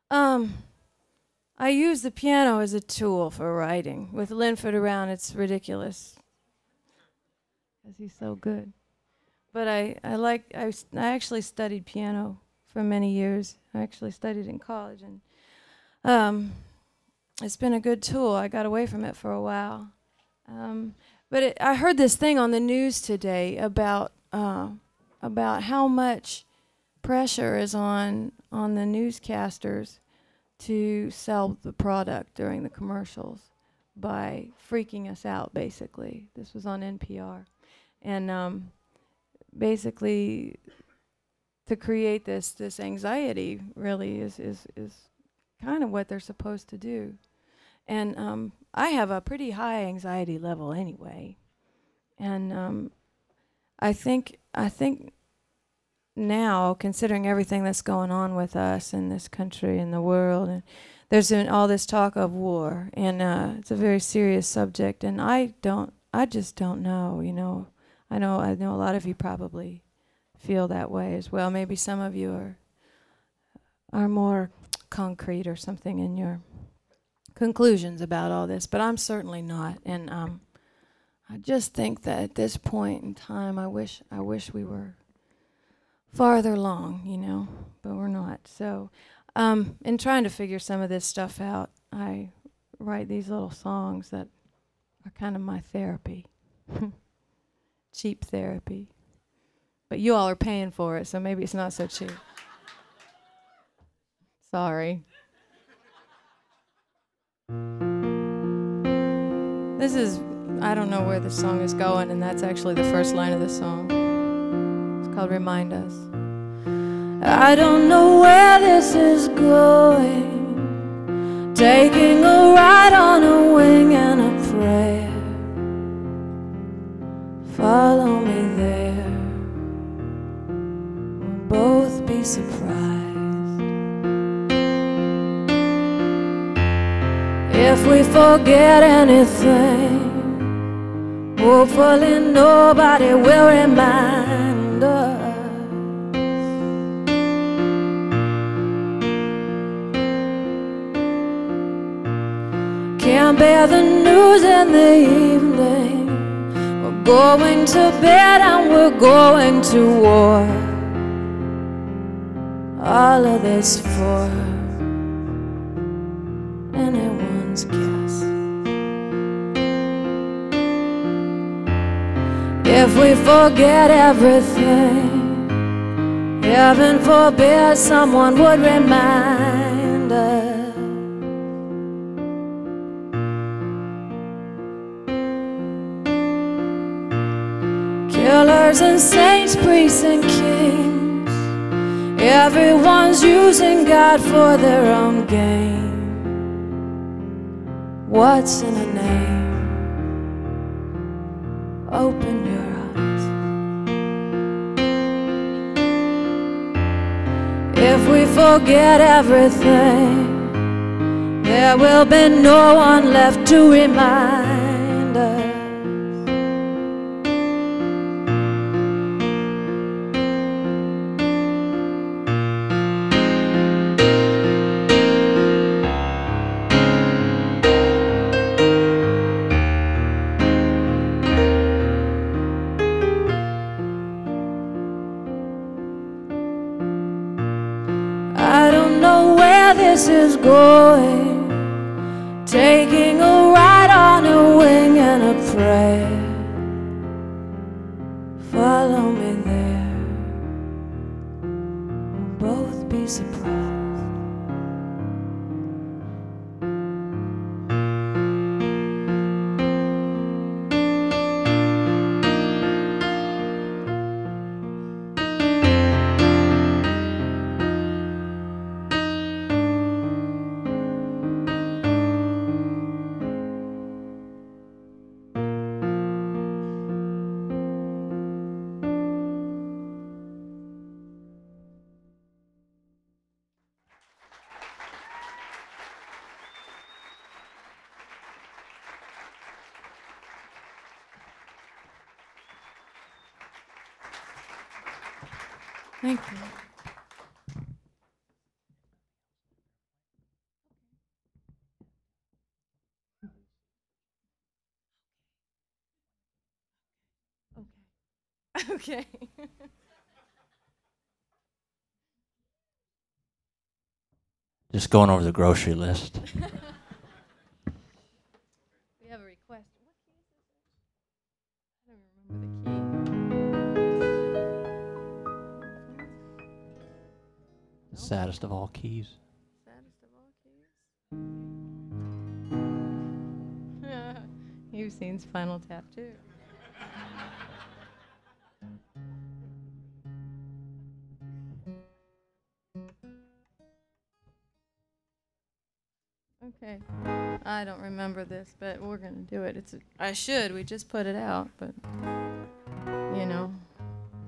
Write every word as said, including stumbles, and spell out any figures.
Um, I use the piano as a tool for writing. With Linford around, it's ridiculous because he's so good. But I, I like I, s- I actually studied piano for many years. I actually studied in college, and um, it's been a good tool. I got away from it for a while. Um, but it, I heard this thing on the news today about uh, about how much pressure is on on the newscasters to sell the product during the commercials by freaking us out. Basically, this was on N P R, and um, basically to create this this anxiety really is is is kind of what they're supposed to do. And um, I have a pretty high anxiety level anyway, and um, I think I think now, considering everything that's going on with us in this country and the world, and there's been all this talk of war, and uh, it's a very serious subject. And I don't, I just don't know. You know, I know, I know a lot of you probably feel that way as well. Maybe some of you are are more concrete or something in your conclusions about all this, but I'm certainly not. And um, I just think that at this point in time, I wish I wish we were farther along, you know, but we're not. So, um, in trying to figure some of this stuff out, I write these little songs that are kind of my therapy, cheap therapy. But you all are paying for it, so maybe it's not so cheap. Sorry. This is, I don't know where the song is going, and that's actually the first line of the song. It's called Remind Us. I don't know where this is going, taking a ride on a wing and a prayer. Follow me there, we'll both be surprised. If we forget anything, hopefully nobody will remind us. Can't bear the news in the evening, we're going to bed and we're going to war. All of this for anyone's guess. If we forget everything, heaven forbid someone would remind us. Killers and saints, priests and kings, everyone's using God for their own gain. What's in a name? Open your eyes. If we forget everything, there will be no one left to remind us. I don't know where this is going, taking a ride on a wing and a prayer. Follow me there, we'll both be surprised. Thank you. Okay. Just going over the grocery list. We have a request. What key is this? I don't remember the key. Saddest of all keys. Saddest of all keys. You've seen Spinal Tap too. Okay. I don't remember this, but we're gonna do it. It's a, I should. We just put it out, but.